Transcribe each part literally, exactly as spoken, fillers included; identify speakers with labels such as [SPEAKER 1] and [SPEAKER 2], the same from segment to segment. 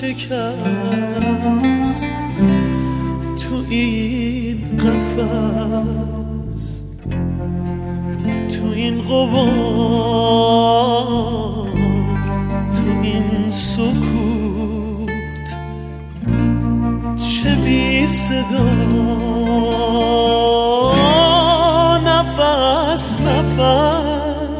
[SPEAKER 1] شکست تو این قفس، تو این غبار، تو این سکوت، چه بی صدا، نفس نفس.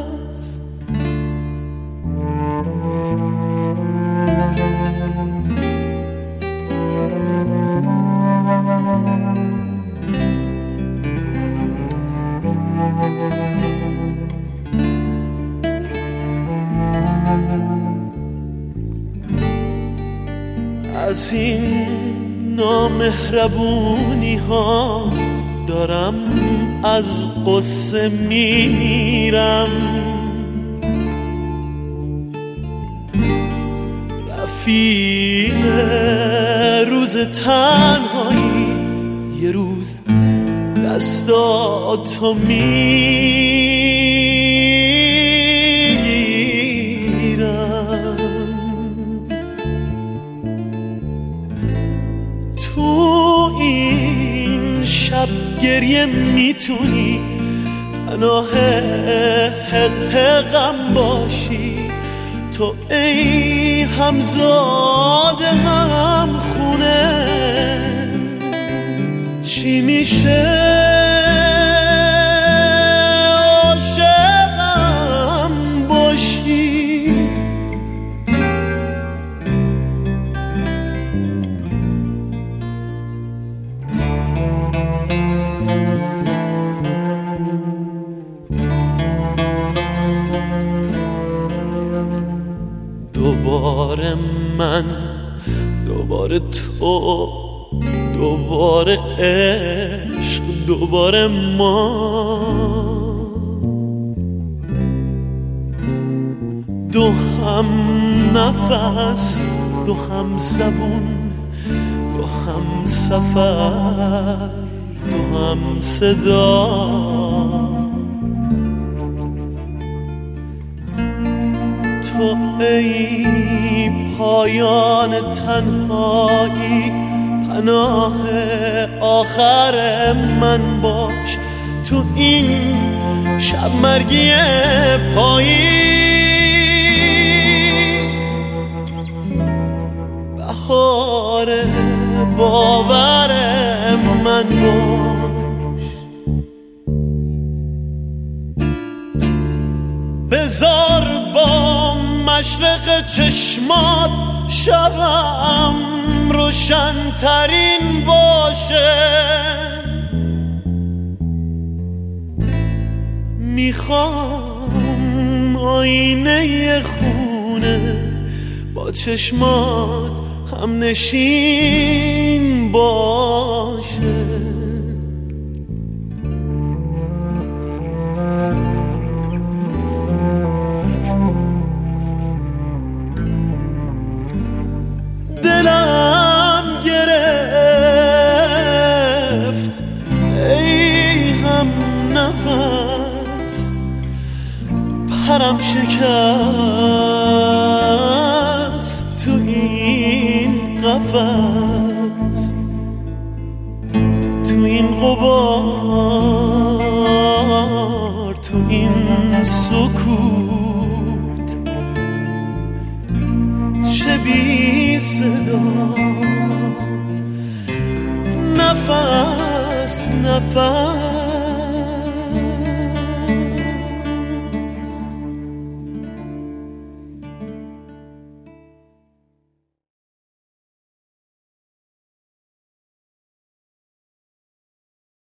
[SPEAKER 1] از این نامهربونی ها دارم از قصه می میرم، رفیق روز تنهایی یه روز دستاتو میگیرم. تو این شب گریه میتونی پناه غم باشی، تو ای همزاده هم خونه چی میشه عاشقم باشی. دوباره من، دوباره تو، دوباره عشق، دوباره ما، دو هم نفس، دو هم زبون، دو هم سفر، دو هم صدا. تو ای پایان تنهایی پناه آخر من باش، تو این شب مرگی پاییز، بهار باور من باش. بذار با مشرق چشمات شبم روشن ترین باشه، میخوام آینه خونه با چشمات هم نشین باشه. دلم گرفت ای هم نفس، پرم شکست تو این قفس، تو این غبار، تو این سکوت، چه بی صدا، نفس نفس.